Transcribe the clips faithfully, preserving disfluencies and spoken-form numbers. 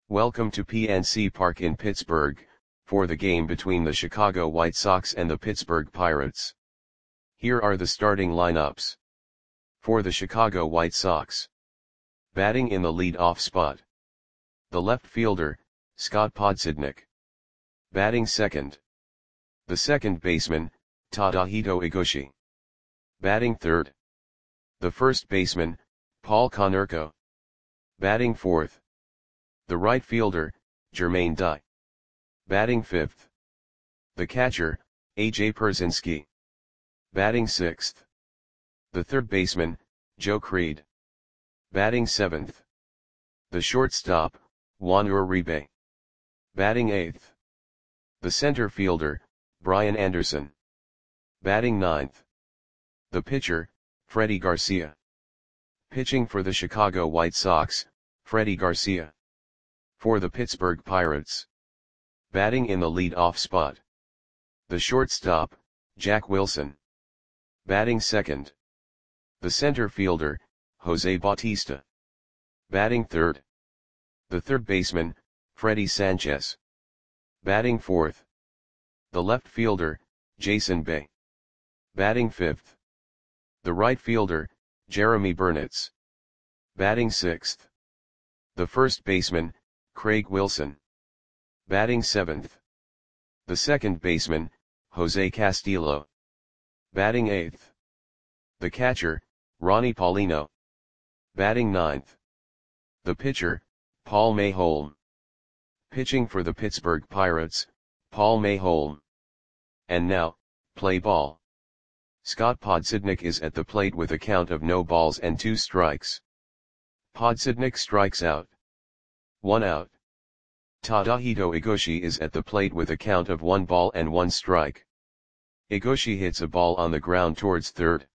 Welcome to P N C Park in Pittsburgh, for the game between the Chicago White Sox and the Pittsburgh Pirates. Here are the starting lineups. For the Chicago White Sox. Batting in the lead-off spot. The left fielder, Scott Podsednik. Batting second. The second baseman, Tadahito Eguchi. Batting third. The first baseman, Paul Konerko. Batting fourth. The right fielder, Jermaine Dye. Batting fifth. The catcher, A J Pierzynski. Batting sixth. The third baseman, Joe Creed. Batting seventh. The shortstop, Juan Uribe. Batting eighth. The center fielder, Brian Anderson. Batting ninth. The pitcher, Freddie Garcia. Pitching for the Chicago White Sox, Freddie Garcia. For the Pittsburgh Pirates. Batting in the lead-off spot. The shortstop, Jack Wilson. Batting second. The center fielder, Jose Bautista. Batting third. The third baseman, Freddie Sanchez. Batting fourth. The left fielder, Jason Bay. Batting fifth. The right fielder, Jeremy Burnitz. Batting sixth. The first baseman, Craig Wilson. Batting seventh. The second baseman, Jose Castillo. Batting eighth. The catcher, Ronnie Paulino. Batting ninth. The pitcher, Paul Mayholm. Pitching for the Pittsburgh Pirates, Paul Mayholm. And now, play ball. Scott Podsednik is at the plate with a count of no balls and two strikes. Podsednik strikes out. One out. Tadahito Eguchi is at the plate with a count of one ball and one strike. Eguchi hits a ball on the ground towards third.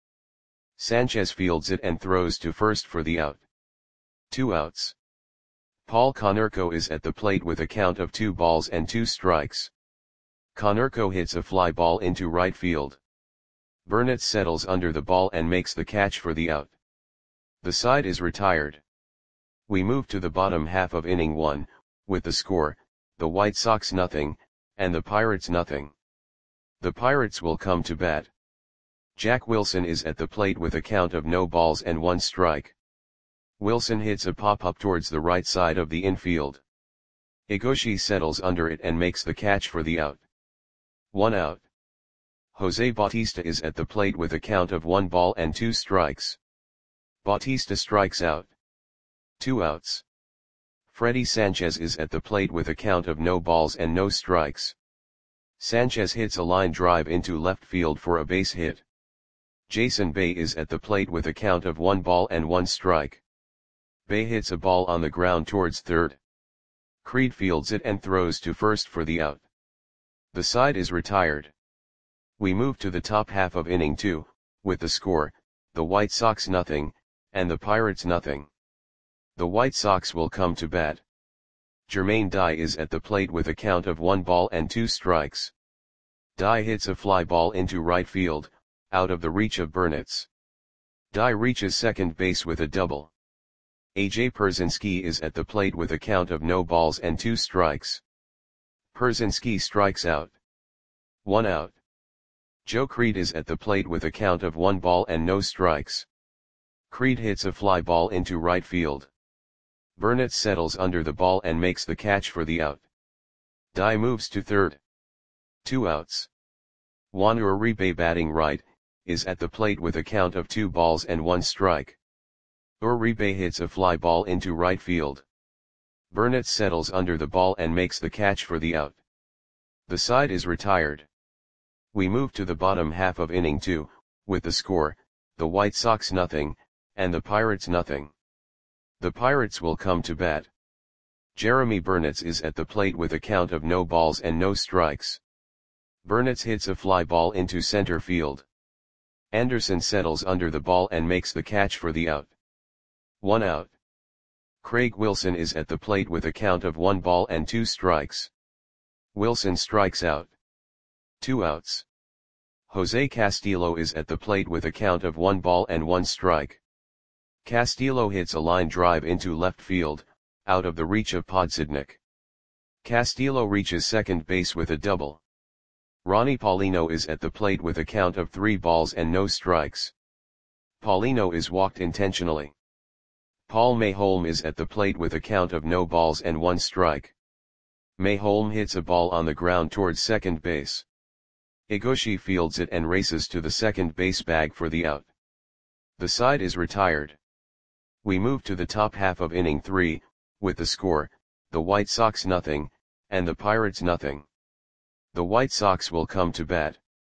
Sanchez fields it and throws to first for the out. Two outs. Paul Konerko is at the plate with a count of two balls and two strikes. Konerko hits a fly ball into right field. Burnitz settles under the ball and makes the catch for the out. The side is retired. We move to the bottom half of inning one, with the score, the White Sox nothing, and the Pirates nothing. The Pirates will come to bat. Jack Wilson is at the plate with a count of no balls and one strike. Wilson hits a pop-up towards the right side of the infield. Eguchi settles under it and makes the catch for the out. One out. Jose Bautista is at the plate with a count of one ball and two strikes. Bautista strikes out. Two outs. Freddie Sanchez is at the plate with a count of no balls and no strikes. Sanchez hits a line drive into left field for a base hit. Jason Bay is at the plate with a count of one ball and one strike. Bay hits a ball on the ground towards third. Creed fields it and throws to first for the out. The side is retired. We move to the top half of inning two, with the score, the White Sox nothing, and the Pirates nothing. The White Sox will come to bat. Jermaine Dye is at the plate with a count of one ball and two strikes. Dye hits a fly ball into right field, out of the reach of Burnitz. Dye reaches second base with a double. A J Pierzynski is at the plate with a count of no balls and two strikes. Pierzynski strikes out. One out. Joe Creed is at the plate with a count of one ball and no strikes. Creed hits a fly ball into right field. Burnitz settles under the ball and makes the catch for the out. Dye moves to third. Two outs. Juan Uribe, batting right, is at the plate with a count of two balls and one strike. Uribe hits a fly ball into right field. Burnitz settles under the ball and makes the catch for the out. The side is retired. We move to the bottom half of inning two, with the score, the White Sox nothing, and the Pirates nothing. The Pirates will come to bat. Jeremy Burnitz is at the plate with a count of no balls and no strikes. Burnitz hits a fly ball into center field. Anderson settles under the ball and makes the catch for the out. One out. Craig Wilson is at the plate with a count of one ball and two strikes. Wilson strikes out. Two outs. Jose Castillo is at the plate with a count of one ball and one strike. Castillo hits a line drive into left field, out of the reach of Podsednik. Castillo reaches second base with a double. Ronnie Paulino is at the plate with a count of three balls and no strikes. Paulino is walked intentionally. Paul Mayholm is at the plate with a count of no balls and one strike. Mayholm hits a ball on the ground towards second base. Igoshi fields it and races to the second base bag for the out. The side is retired. We move to the top half of inning three, with the score, the White Sox nothing, and the Pirates nothing. The White Sox will come to bat.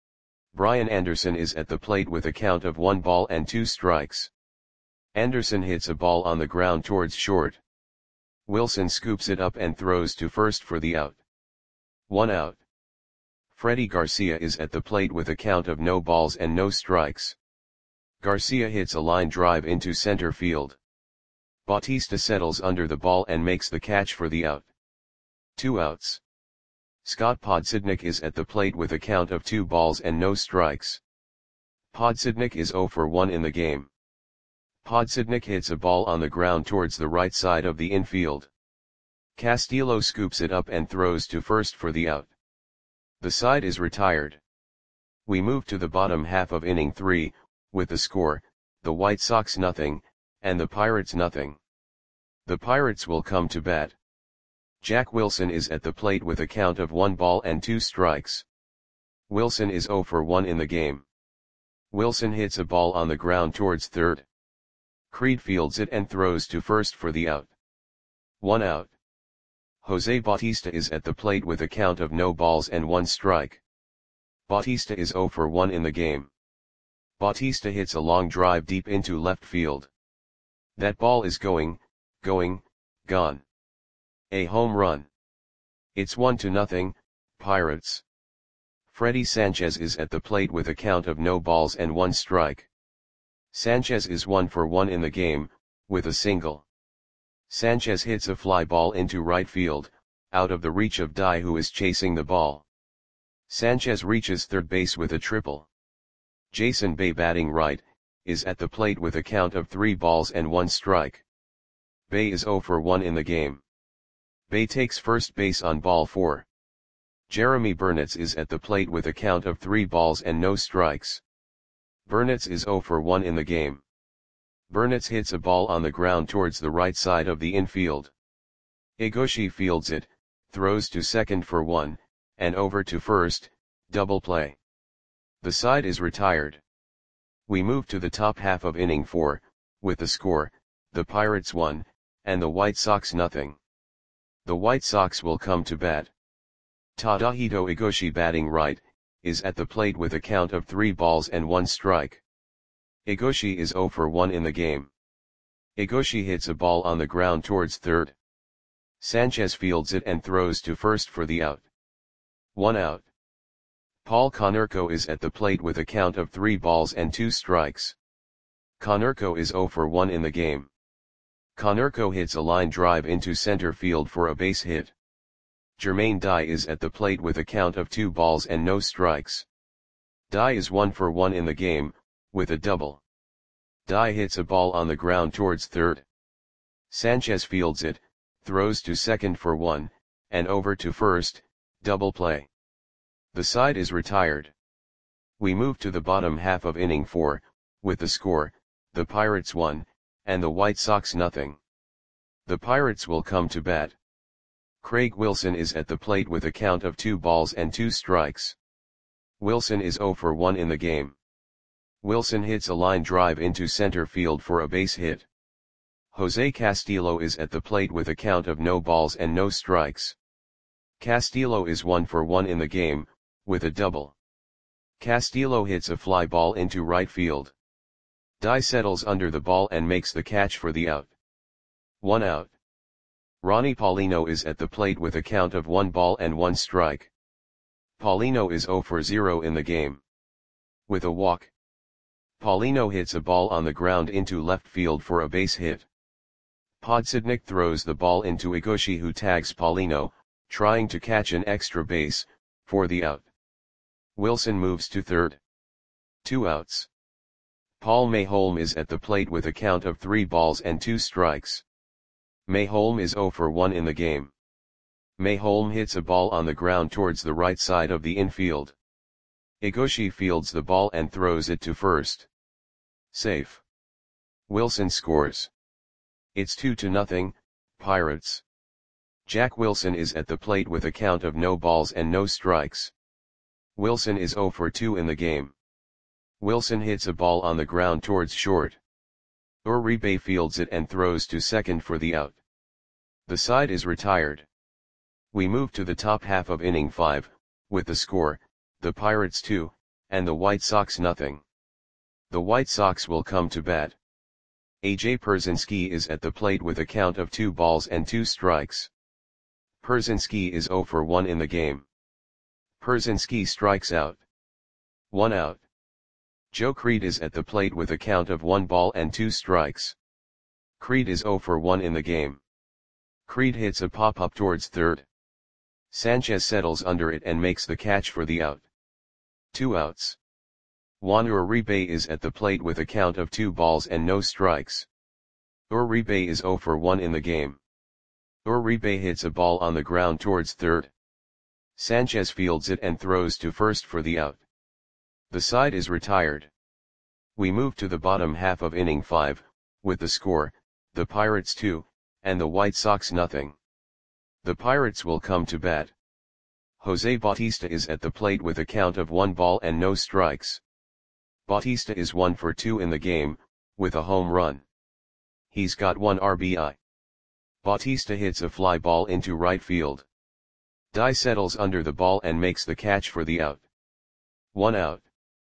Brian Anderson is at the plate with a count of one ball and two strikes. Anderson hits a ball on the ground towards short. Wilson scoops it up and throws to first for the out. One out. Freddie Garcia is at the plate with a count of no balls and no strikes. Garcia hits a line drive into center field. Bautista settles under the ball and makes the catch for the out. Two outs. Scott Podsednik is at the plate with a count of two balls and no strikes. Podsednik is zero for one in the game. Podsednik hits a ball on the ground towards the right side of the infield. Castillo scoops it up and throws to first for the out. The side is retired. We move to the bottom half of inning three, with the score, the White Sox nothing, and the Pirates nothing. The Pirates will come to bat. Jack Wilson is at the plate with a count of one ball and two strikes. Wilson is zero for one in the game. Wilson hits a ball on the ground towards third. Creed fields it and throws to first for the out. One out. Jose Bautista is at the plate with a count of no balls and one strike. Bautista is zero for one in the game. Bautista hits a long drive deep into left field. That ball is going, going, gone. A home run. It's one to nothing, Pirates. Freddie Sanchez is at the plate with a count of no balls and one strike. Sanchez is one for one in the game, with a single. Sanchez hits a fly ball into right field, out of the reach of Dye, who is chasing the ball. Sanchez reaches third base with a triple. Jason Bay, batting right, is at the plate with a count of three balls and one strike. Bay is zero for one in the game. Bay takes first base on ball four. Jeremy Burnitz is at the plate with a count of three balls and no strikes. Burnitz is zero for one in the game. Burnitz hits a ball on the ground towards the right side of the infield. Igoshi fields it, throws to second for one, and over to first, double play. The side is retired. We move to the top half of inning four, with the score, the Pirates one, and the White Sox nothing. The White Sox will come to bat. Tadahito Igoshi, batting right, is at the plate with a count of three balls and one strike. Igoshi is zero for one in the game. Igoshi hits a ball on the ground towards third. Sanchez fields it and throws to first for the out. One out. Paul Konerko is at the plate with a count of three balls and two strikes. Konerko is zero for one in the game. Konerko hits a line drive into center field for a base hit. Jermaine Dye is at the plate with a count of two balls and no strikes. Dye is one for one in the game, with a double. Dye hits a ball on the ground towards third. Sanchez fields it, throws to second for one, and over to first, double play. The side is retired. We move to the bottom half of inning four, with the score, the Pirates one, and the White Sox nothing. The Pirates will come to bat. Craig Wilson is at the plate with a count of two balls and two strikes. Wilson is zero for one in the game. Wilson hits a line drive into center field for a base hit. Jose Castillo is at the plate with a count of no balls and no strikes. Castillo is one for one in the game, with a double. Castillo hits a fly ball into right field. Dye settles under the ball and makes the catch for the out. One out. Ronnie Paulino is at the plate with a count of one ball and one strike. Paulino is zero for zero in the game. With a walk. Paulino hits a ball on the ground into left field for a base hit. Podsednik throws the ball into Igoshi, who tags Paulino, trying to catch an extra base, for the out. Wilson moves to third. Two outs. Paul Mayholm is at the plate with a count of three balls and two strikes. Mayholm is zero for one in the game. Mayholm hits a ball on the ground towards the right side of the infield. Egoshi fields the ball and throws it to first. Safe. Wilson scores. It's two to nothing, Pirates. Jack Wilson is at the plate with a count of no balls and no strikes. Wilson is zero for two in the game. Wilson hits a ball on the ground towards short. Uribe fields it and throws to second for the out. The side is retired. We move to the top half of inning five, with the score, the Pirates two, and the White Sox nothing. The White Sox will come to bat. A J Pierzynski is at the plate with a count of two balls and two strikes. Pierzynski is zero for one in the game. Pierzynski strikes out. One out. Joe Creed is at the plate with a count of one ball and two strikes. Creed is zero for one in the game. Creed hits a pop-up towards third. Sanchez settles under it and makes the catch for the out. Two outs. Juan Uribe is at the plate with a count of two balls and no strikes. Uribe is zero for one in the game. Uribe hits a ball on the ground towards third. Sanchez fields it and throws to first for the out. The side is retired. We move to the bottom half of inning five, with the score, the Pirates two, and the White Sox nothing. The Pirates will come to bat. Jose Bautista is at the plate with a count of one ball and no strikes. Bautista is one for two in the game, with a home run. He's got one R B I. Bautista hits a fly ball into right field. Dye settles under the ball and makes the catch for the out. One out.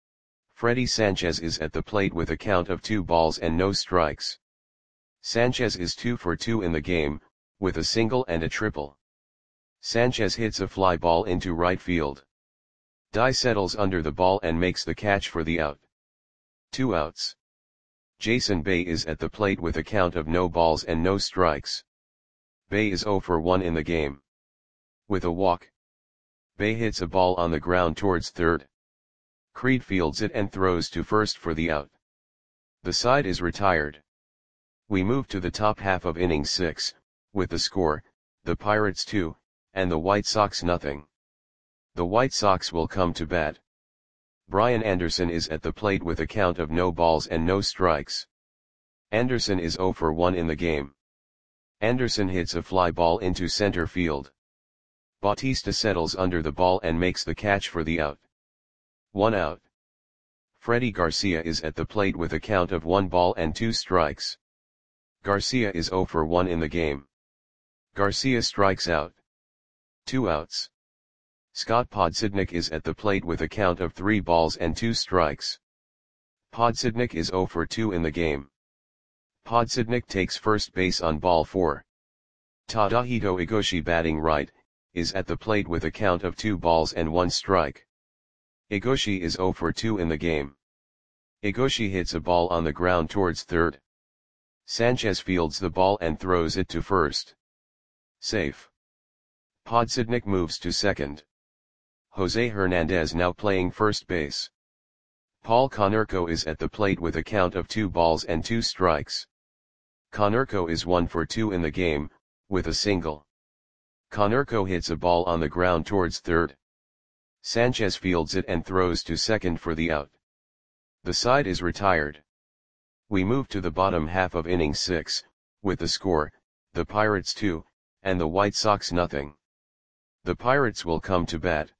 Freddy Sanchez is at the plate with a count of two balls and no strikes. Sanchez is two for two in the game, with a single and a triple. Sanchez hits a fly ball into right field. Dye settles under the ball and makes the catch for the out. Two outs. Jason Bay is at the plate with a count of no balls and no strikes. Bay is zero for one in the game. With a walk. Bay hits a ball on the ground towards third. Creed fields it and throws to first for the out. The side is retired. We move to the top half of inning six, with the score, the Pirates two, and the White Sox nothing. The White Sox will come to bat. Brian Anderson is at the plate with a count of no balls and no strikes. Anderson is zero for one in the game. Anderson hits a fly ball into center field. Bautista settles under the ball and makes the catch for the out. One out. Freddy Garcia is at the plate with a count of one ball and two strikes. Garcia is zero for one in the game. Garcia strikes out. Two outs. Scott Podsednik is at the plate with a count of three balls and two strikes. Podsednik is zero for two in the game. Podsednik takes first base on ball four. Tadahito Egoshi, batting right, is at the plate with a count of two balls and one strike. Egoshi is zero for two in the game. Egoshi hits a ball on the ground towards third. Sanchez fields the ball and throws it to first. Safe. Podsednik moves to second. Jose Hernandez now playing first base. Paul Konerko is at the plate with a count of two balls and two strikes. Konerko is one for two in the game, with a single. Konerko hits a ball on the ground towards third. Sanchez fields it and throws to second for the out. The side is retired. We move to the bottom half of inning six, with the score, the Pirates two, and the White Sox nothing. The Pirates will come to bat.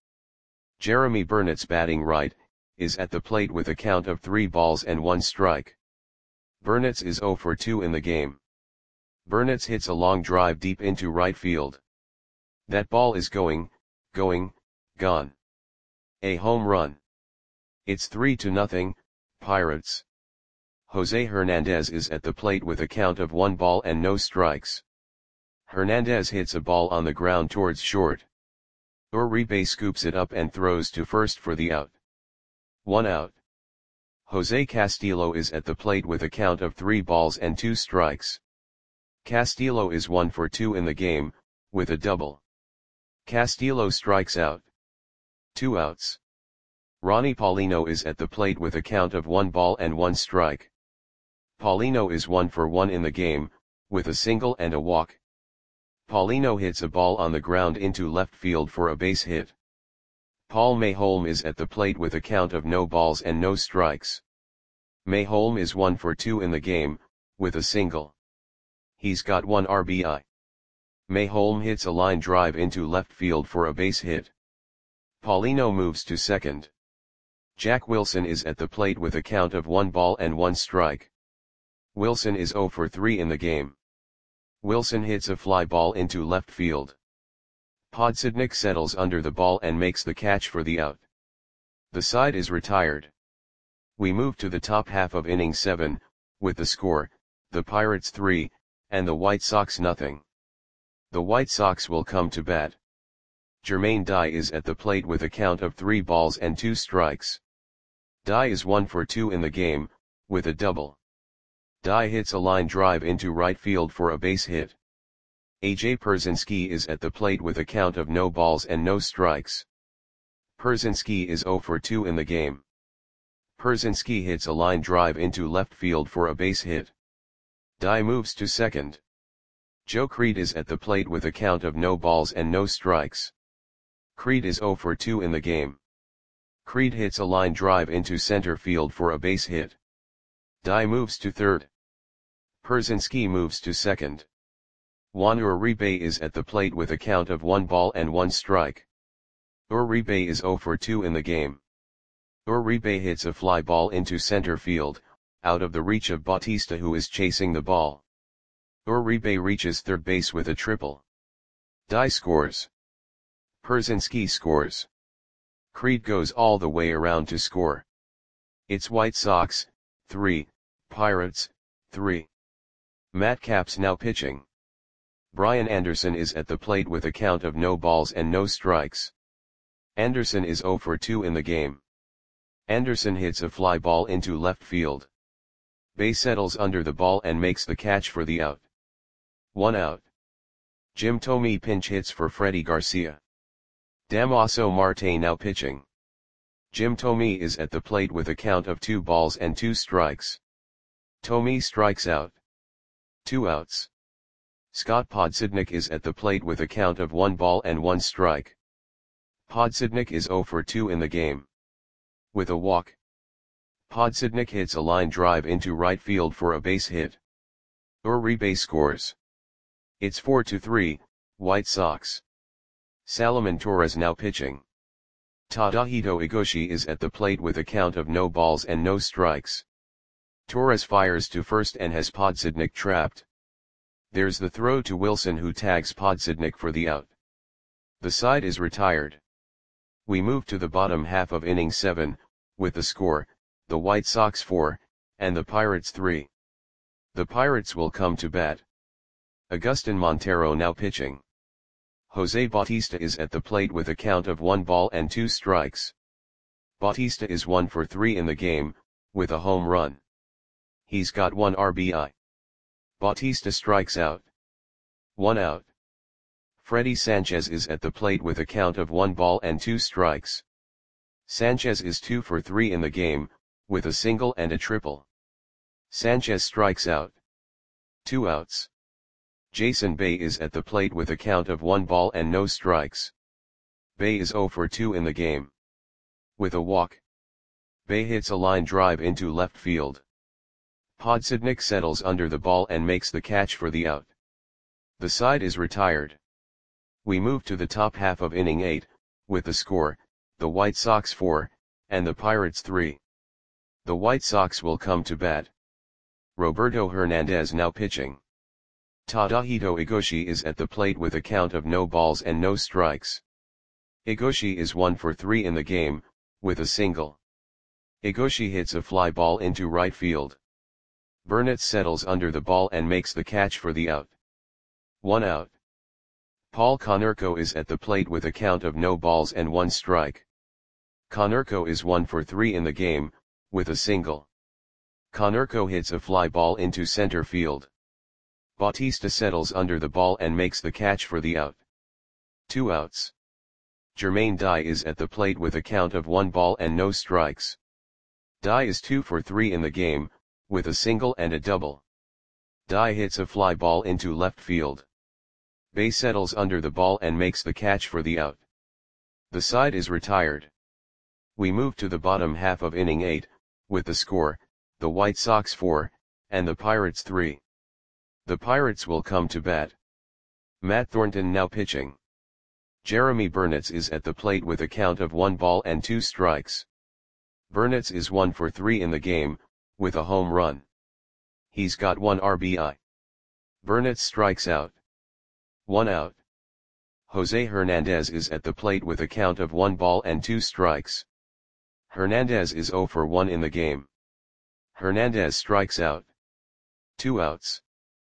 Jeremy Burnett's, batting right, is at the plate with a count of three balls and one strike. Burnett's is zero for two in the game. Burnett's hits a long drive deep into right field. That ball is going, going, gone. A home run. It's three to nothing, Pirates. Jose Hernandez is at the plate with a count of one ball and no strikes. Hernandez hits a ball on the ground towards short. Uribe scoops it up and throws to first for the out. One out. Jose Castillo is at the plate with a count of three balls and two strikes. Castillo is one for two in the game, with a double. Castillo strikes out. Two outs. Ronnie Paulino is at the plate with a count of one ball and one strike. Paulino is one for one in the game, with a single and a walk. Paulino hits a ball on the ground into left field for a base hit. Paul Mayholm is at the plate with a count of no balls and no strikes. Mayholm is one for two in the game, with a single. He's got one R B I. Mayholm hits a line drive into left field for a base hit. Paulino moves to second. Jack Wilson is at the plate with a count of one ball and one strike. Wilson is zero for three in the game. Wilson hits a fly ball into left field. Podsednik settles under the ball and makes the catch for the out. The side is retired. We move to the top half of inning seven, with the score, the Pirates three, and the White Sox nothing. The White Sox will come to bat. Jermaine Dye is at the plate with a count of three balls and two strikes. Dye is one for two in the game, with a double. Dye hits a line drive into right field for a base hit. A J Pierzynski is at the plate with a count of no balls and no strikes. Pierzynski is zero for two in the game. Pierzynski hits a line drive into left field for a base hit. Dye moves to second. Joe Creed is at the plate with a count of no balls and no strikes. Creed is zero for two in the game. Creed hits a line drive into center field for a base hit. Dye moves to third. Pierzynski moves to second. Juan Uribe is at the plate with a count of one ball and one strike. Uribe is zero for two in the game. Uribe hits a fly ball into center field, out of the reach of Bautista, who is chasing the ball. Uribe reaches third base with a triple. Dye scores. Pierzynski scores. Creed goes all the way around to score. It's White Sox, three, Pirates, three. Matt Capps now pitching. Brian Anderson is at the plate with a count of no balls and no strikes. Anderson is zero for two in the game. Anderson hits a fly ball into left field. Bay settles under the ball and makes the catch for the out. One out. Jim Thome pinch hits for Freddie Garcia. Damaso Marte now pitching. Jim Thome is at the plate with a count of two balls and two strikes. Thome strikes out. Two outs. Scott Podsednik is at the plate with a count of one ball and one strike. Podsednik is zero for two in the game. With a walk. Podsednik hits a line drive into right field for a base hit. Uribe scores. It's four to three, White Sox. Salomon Torres now pitching. Tadahito Igoshi is at the plate with a count of no balls and no strikes. Torres fires to first and has Podsednik trapped. There's the throw to Wilson, who tags Podsednik for the out. The side is retired. We move to the bottom half of inning seven, with the score, the White Sox four, and the Pirates three. The Pirates will come to bat. Agustin Montero now pitching. Jose Bautista is at the plate with a count of one ball and two strikes. Bautista is one for three in the game, with a home run. He's got one R B I. Bautista strikes out. One out. Freddy Sanchez is at the plate with a count of one ball and two strikes. Sanchez is two for three in the game, with a single and a triple. Sanchez strikes out. Two outs. Jason Bay is at the plate with a count of one ball and no strikes. Bay is zero for two in the game. With a walk. Bay hits a line drive into left field. Podsednik settles under the ball and makes the catch for the out. The side is retired. We move to the top half of inning eight, with the score, the White Sox four, and the Pirates three. The White Sox will come to bat. Roberto Hernandez now pitching. Tadahito Igoshi is at the plate with a count of no balls and no strikes. Igoshi is one for three in the game, with a single. Igoshi hits a fly ball into right field. Burnett settles under the ball and makes the catch for the out. One out. Paul Konerko is at the plate with a count of no balls and one strike. Konerko is one for three in the game, with a single. Konerko hits a fly ball into center field. Bautista settles under the ball and makes the catch for the out. Two outs. Jermaine Dye is at the plate with a count of one ball and no strikes. Dye is two for three in the game, with a single and a double. Dye hits a fly ball into left field. Bae settles under the ball and makes the catch for the out. The side is retired. We move to the bottom half of inning eight, with the score, the White Sox four, and the Pirates three. The Pirates will come to bat. Matt Thornton now pitching. Jeremy Burnitz is at the plate with a count of one ball and two strikes. Burnitz is one for three in the game, with a home run. He's got one R B I. Burnitz strikes out. One out. Jose Hernandez is at the plate with a count of one ball and two strikes. Hernandez is zero for one in the game. Hernandez strikes out. Two outs.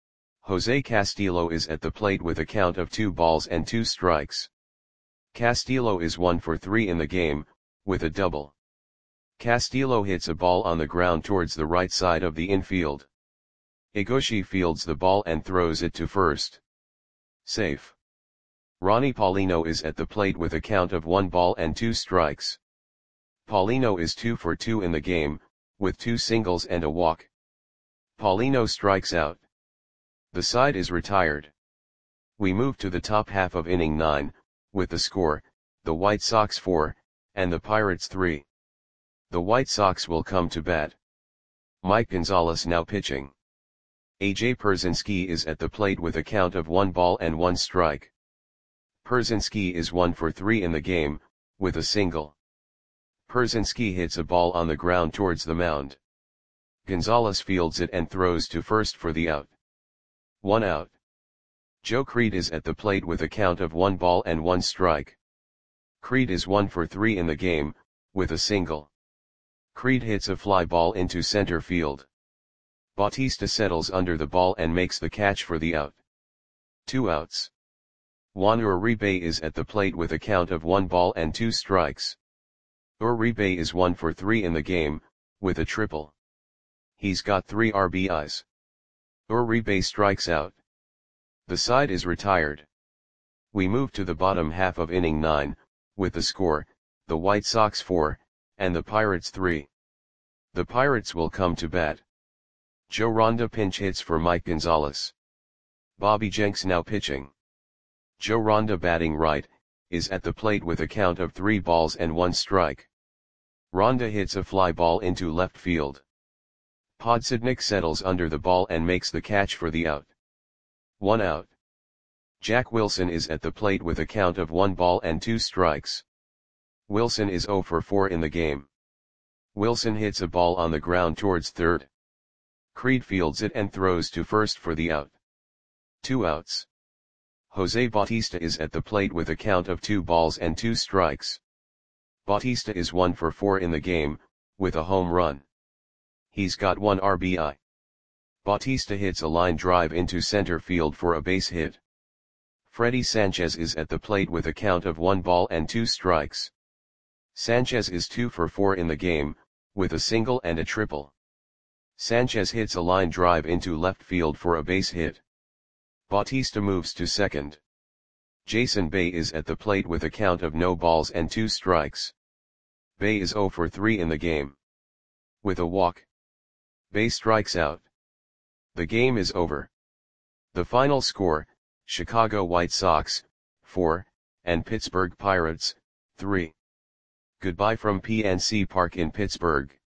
Jose Castillo is at the plate with a count of two balls and two strikes. Castillo is one for three in the game, with a double. Castillo hits a ball on the ground towards the right side of the infield. Higuchi fields the ball and throws it to first. Safe. Ronnie Paulino is at the plate with a count of one ball and two strikes. Paulino is two for two in the game, with two singles and a walk. Paulino strikes out. The side is retired. We move to the top half of inning nine, with the score, the White Sox four, and the Pirates three. The White Sox will come to bat. Mike Gonzalez now pitching. A J Pierzynski is at the plate with a count of one ball and one strike. Pierzynski is one for three in the game, with a single. Pierzynski hits a ball on the ground towards the mound. Gonzalez fields it and throws to first for the out. One out. Joe Creed is at the plate with a count of one ball and one strike. Creed is one for three in the game, with a single. Creed hits a fly ball into center field. Bautista settles under the ball and makes the catch for the out. Two outs. Juan Uribe is at the plate with a count of one ball and two strikes. Uribe is one for three in the game, with a triple. He's got three R B Is. Uribe strikes out. The side is retired. We move to the bottom half of inning nine, with the score, the White Sox four, and the Pirates three. The Pirates will come to bat. Joe Ronda pinch hits for Mike Gonzalez. Bobby Jenks now pitching. Joe Ronda batting right, is at the plate with a count of three balls and one strike. Ronda hits a fly ball into left field. Podsednik settles under the ball and makes the catch for the out. One out. Jack Wilson is at the plate with a count of one ball and two strikes. Wilson is zero for four in the game. Wilson hits a ball on the ground towards third. Creed fields it and throws to first for the out. Two outs. Jose Bautista is at the plate with a count of two balls and two strikes. Bautista is one for four in the game, with a home run. He's got one R B I. Bautista hits a line drive into center field for a base hit. Freddy Sanchez is at the plate with a count of one ball and two strikes. Sanchez is two for four in the game, with a single and a triple. Sanchez hits a line drive into left field for a base hit. Bautista moves to second. Jason Bay is at the plate with a count of no balls and two strikes. Bay is zero for three in the game. With a walk. Bay strikes out. The game is over. The final score, Chicago White Sox, four, and Pittsburgh Pirates, three. Goodbye from P N C Park in Pittsburgh.